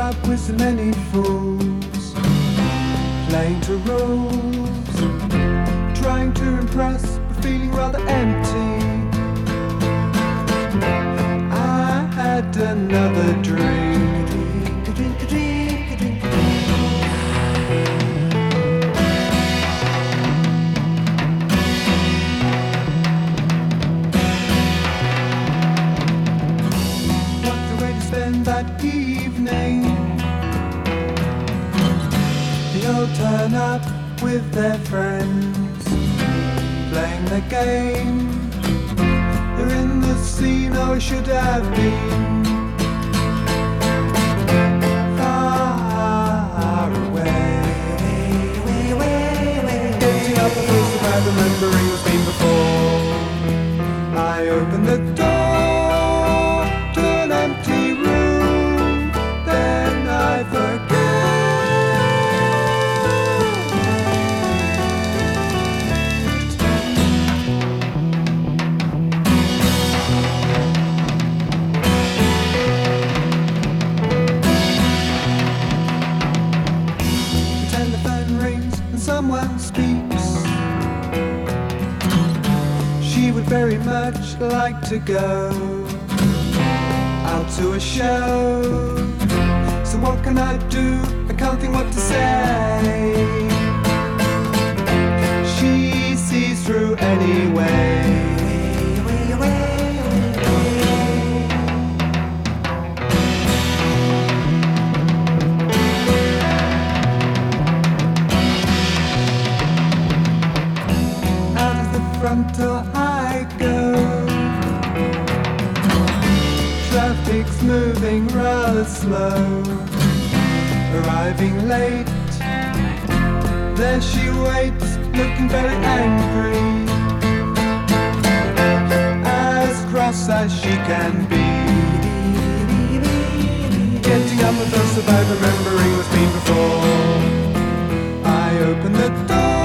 up with so many fools, playing to rules, trying to impress but feeling rather empty. I had another drink. That evening, they all turn up with their friends, playing the game. They're in the scene I should have been, far away. Getting up the first about remembering what's been before. I open the door to an empty room. I the telephone rings and someone speaks. She would very much like to go out to a show. So what can I do? I can't think what to say. She sees through anyway. Out of the front door I go. Traffic's moving rather slow. Arriving late, there she waits, looking very angry, as cross as she can be. Getting up with us about remembering what's been before. I open the door